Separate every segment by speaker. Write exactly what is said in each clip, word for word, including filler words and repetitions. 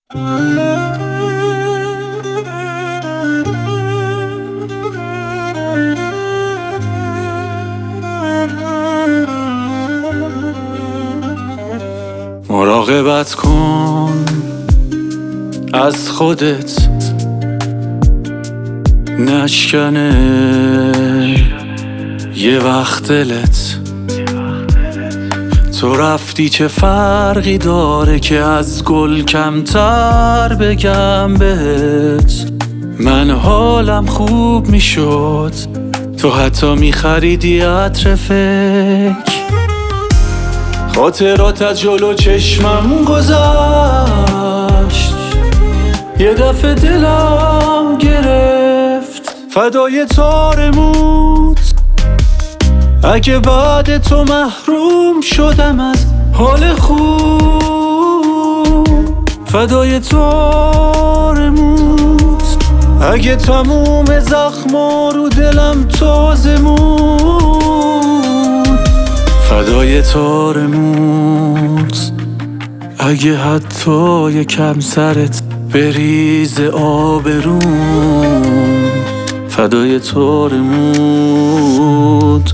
Speaker 1: مراقبت کن از خودت نشکنه یه وقت دلت. تو رفتی چه فرقی داره که از گل کمتر بگم بهت. من حالم خوب میشد تو حتی میخریدی عطر فکر. خاطرات از جلو چشمم گذشت، یه دفعه دلم گرفت فدای تارموت. اگه بعد تو محروم شدم از حال خوب فدای تارموت. اگه تموم زخما رو دلم تازه موند فدای تارموت. اگه حتی یکم سرت بریز آبرون فدای تارموت.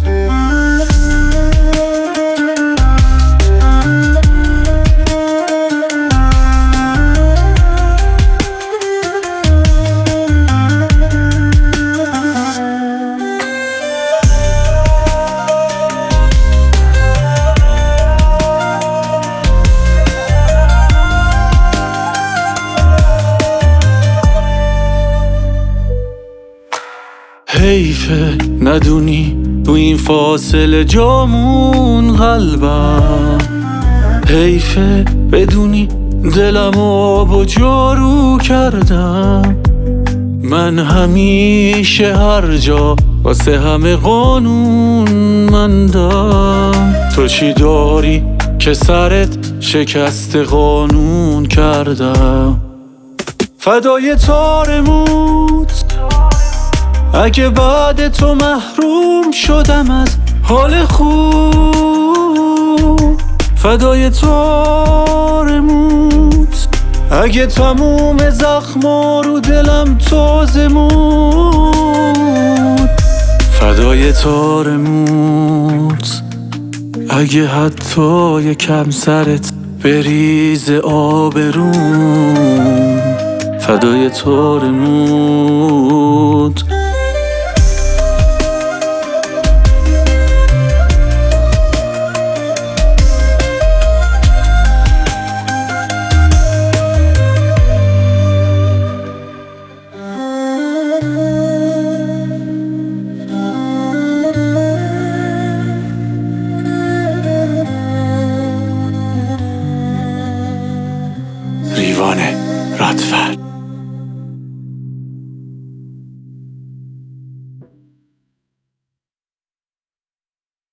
Speaker 1: حیفه ندونی تو این فاصله جامون قلبم. حیفه بدونی دلم آب و جارو کردم. من همیشه هر جا واسه همه قانون مندم. تو چی داری که سرت شکست قانون کردم فدای تارموت. اگه بعد تو محروم شدم از حال خوب فدای تارموت. اگه تموم زخما رو دلم تازه موند فدای تارموت. اگه حتی یکم سرت بریز آبرون فدای تارموت.